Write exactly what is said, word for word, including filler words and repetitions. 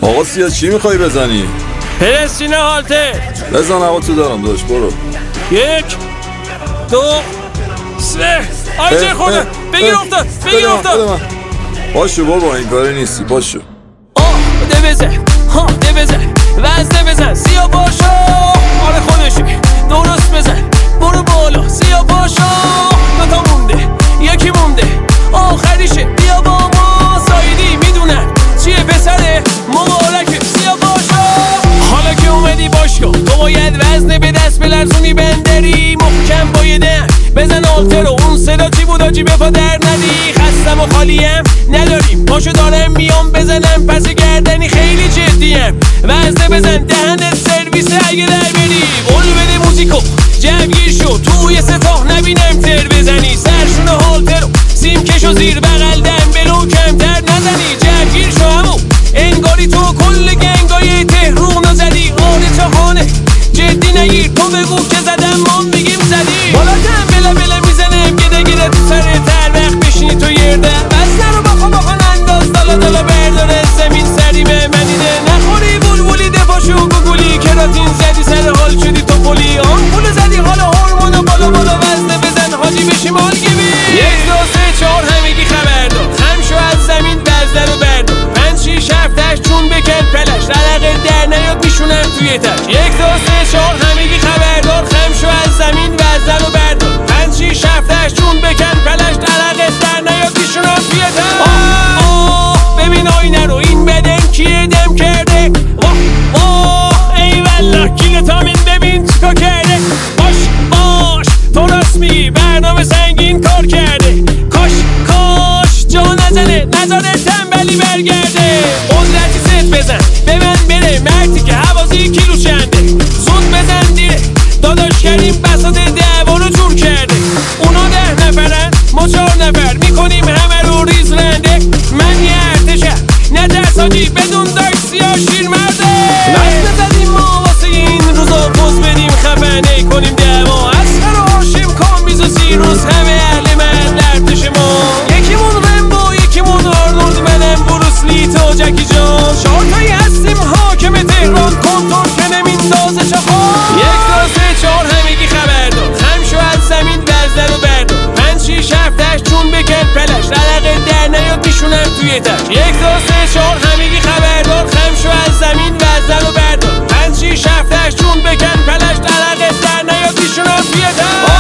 آقا سیا چی میخوای بزنی؟ پرستینه هالته بزن آقا تو دارم داشت برو. یک دو سه آیجه خورده بگیر افتاد بگیر افتاد. پاشو بابا این کاری نیستی پاشو. آه ده بزن ها ده بزن وزده بزن سیا باشو آره خودشی درست بزن برو بالا سیا باشو دوتا مونده یکی مونده آخریشه بیا با ما سایدی میدونن چیه پسره مبارکه سیا باشو. حالا که اومدی باشگاه تو باید وزنه به دست بلرزونی بندری محکم بایدن بزن آلتر و اون صدا چی بود آجی به پا در ندی. خستم و خالیم نداریم پاشو دارم میام بزنم پس گردنی خیلی جدیم وزنه بزن دهنت سرویس اگه در بری قول بده موزیکو جمعگیر شو توی سپاه نبینم تر بزنی سرشون هالتر و سیم کشو زیر بغل دنبلو کمتر نزنی جمعگیر شو همو انگاری تو کل گنگای تهرون زدی آره چاخانه جدی نگیر تو بگو که زدم ما میگیم زدی بالا دنبله بله میزنم گده گده تو سر تر وقت بشینی تو یرده بس نرو بخوا بخوا انداز دالا دالا برداره زمین سری به منیده نخوری بولبولی دپاشو گوگولی کراتین زدی سر حال شدی تو پولی آن پول زدی حالا هورمونو بالا بالا وزنه بزن حاجی بشی مالگیبی. یک دو سه چهار همگی خبردار خم شو از زمین وزنه رو بردار پنج شیش هفت هشت چون بکن پلش رلقه در نیاد میشونم توی تش. یک دو سه چهار همگی خبردار خم شو از زمین وزنه رو بردار پنج شیش هفت هشت چون بکن پلش رلقه در نیاد میشونم توی تش. آه آه ببین آینه رو این بدن کیه دم کرده واه واه ای والله کیل تامین ببین چیکار کرده باش باش تو راست میگی برنامه سنگین کار کرده کاش کاش جا نزنه نزاره تنبلی برگرده قدرتی ست بزن به من بره مرتی که حوازی کیلو چنده زود بزن دیره داداش کریم بساط دعوا رو جور کرده اونا ده نفرن ما چهار نفر میکنیم همه رو ریز رنده من یه ارتشم نه درساجی بدون داشت سیاه شیر مرده وقت نزدیم ما واسه این روزا پوز بدیم خفنه کنیم دعوا اصفر و هاشم کامبیز و سیروس همه اهل محل ارتش ما یکیمون رمبو یکیمون آرنولد منم بروسلی تو جکی جان چهارتایی هستیم حاکم تهران کنترل کنم این دازه چخان. یک دو سه چهار همگی خبردار خم شو از زمین وزنه رو بردار پنج شیش هفت هشت چون بکن پلش رلقه در نیاد میشونم توی تش. یک دو سه چهار همگی خبردار خم شو از زمین وزنه رو بردار پنج شیش هفت هشت چون بکن پلش رلقه در نیاد میشونم توی تش.